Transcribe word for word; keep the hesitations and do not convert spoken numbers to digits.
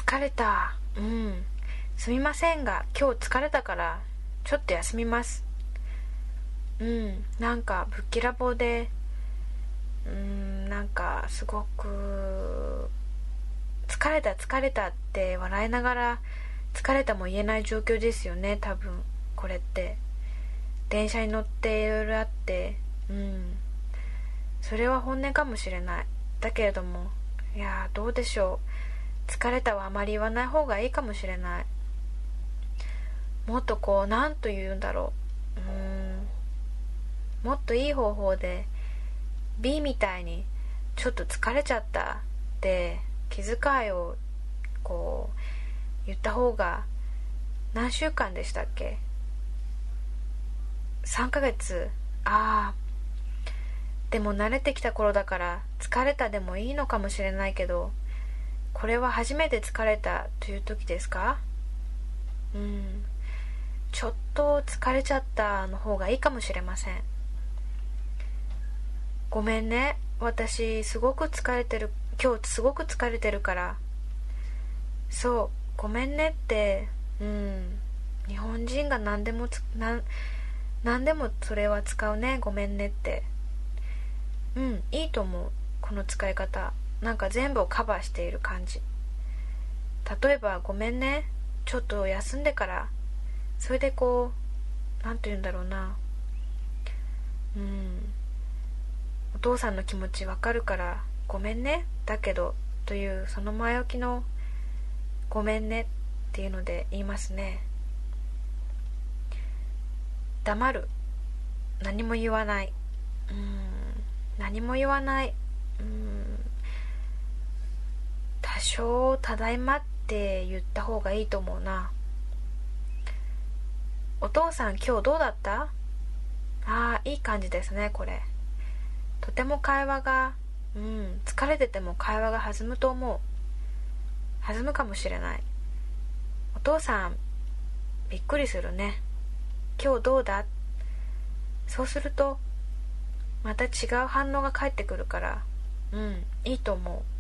疲れた。うん。すみませんが、今日疲れたからちょっと休みます。うん。なんかぶっきらぼうで、うーん、なんかすごく疲れた疲れたって笑いながら疲れたも言えない状況ですよね。多分これって電車に乗っていろいろあって、うん、それは本音かもしれない。だけれども、いやどうでしょう、疲れたはあまり言わない方がいいかもしれない。もっとこう、なんと言うんだろう、うーんもっといい方法で B みたいにちょっと疲れちゃったって気遣いをこう言った方が、何週間でしたっけ、さんかげつ。ああ、でも慣れてきた頃だから疲れたでもいいのかもしれないけど、これは初めて疲れたという時ですか？うん、ちょっと疲れちゃったの方がいいかもしれません。ごめんね、私すごく疲れてる、今日すごく疲れてるから。そう、ごめんねって、うん、日本人が何でもつ何何でもそれは使うね、ごめんねって。うん、いいと思う、この使い方。なんか全部をカバーしている感じ。例えば、ごめんね、ちょっと休んでから、それでこう、なんて言うんだろうな、うん、お父さんの気持ちわかるからごめんね、だけどというその前置きのごめんねっていうので言いますね。黙る、何も言わない、うーん何も言わない、うーん多少ただいまって言った方がいいと思うな。お父さん今日どうだった？ああ、いい感じですね、これ。とても会話が、うん、疲れてても会話が弾むと思う。弾むかもしれない。お父さんびっくりするね。今日どうだ？そうするとまた違う反応が返ってくるから、うん、いいと思う。